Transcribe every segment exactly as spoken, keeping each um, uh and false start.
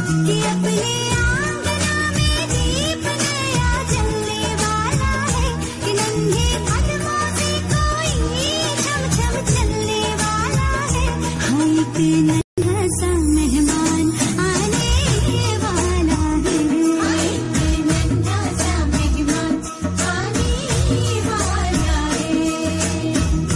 कि अपने आंगना में दीप नया जलने वाला है, कि नन्हे कदमों से कोई छम छम चलने वाला है। हाँ एक नन्हा सा मेहमान आने वाला है, हाँ एक नन्हा सा मेहमान आने वाला है।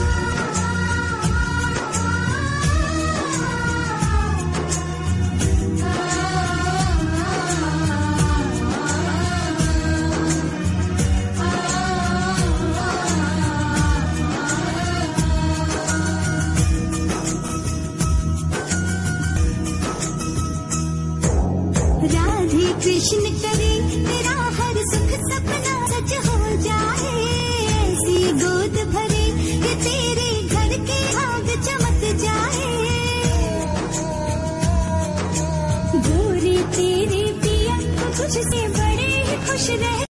राधे कृष्ण करे तेरा हर सुख सपना सच हो जाए, ऐसी गोद भरे कि तेरे घर के आग चमक जाए। गोरे तेरे पिया तुझसे बड़े ही खुश रह